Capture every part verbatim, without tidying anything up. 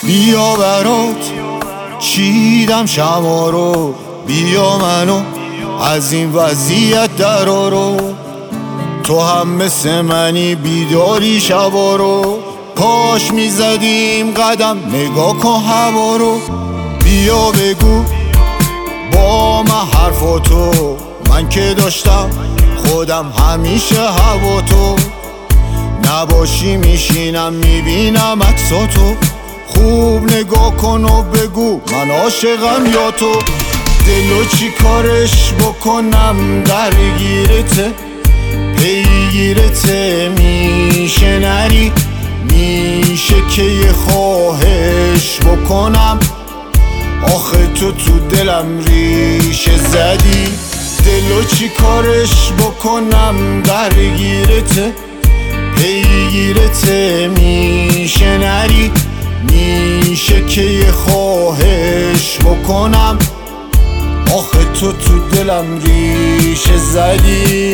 بیا برات چیدم شما رو، بیا منو از این وضعیت درارو. تو هم مثل منی بیداری شبا رو، کاش میزدیم قدم نگاه کن هوا رو. بیا بگو با من حرفاتو، من که داشتم خودم همیشه هوا تو. نباشی میشینم میبینم عکساتو، خوب نگاه کن و بگو من عاشقم یا تو. دلو چی کارش بکنم درگیرته، پیگیرته میشه نری، میشه که یه خواهش بکنم. آخه تو تو دلم ریشه زدی، دلو چی کارش بکنم درگیرته، پیگیرته میشه نری، میشه که یه خواهش بکنم. آخه تو تو دلم ریشه زدی.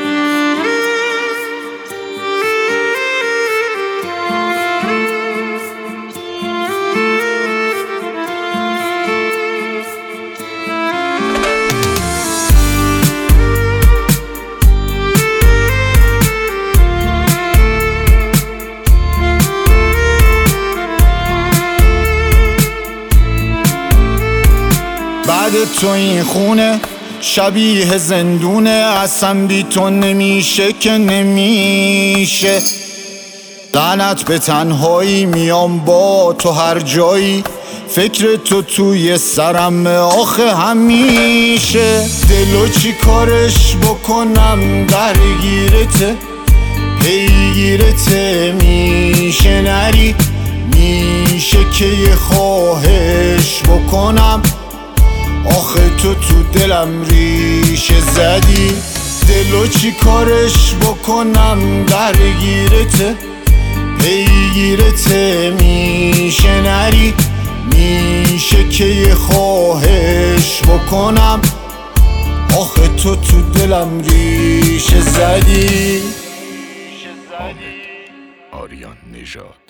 بعد تو این خونه شبیه زندونه، اصلا بی تو نمیشه که نمیشه. لعنت به تنهایی، میام با تو هر جایی، فکر تو توی سرم آخه همیشه. دلو چی کارش بکنم درگیرته، پیگیرته میشه نری، میشه که یه خواهش بکنم. آخه تو تو دلم ریشه زدی، دلو چی کارش بکنم درگیرته، پیگیرته میشه نری، میشه که یه خواهش بکنم. آخه تو تو دلم ریشه زدی. آریان نژاد.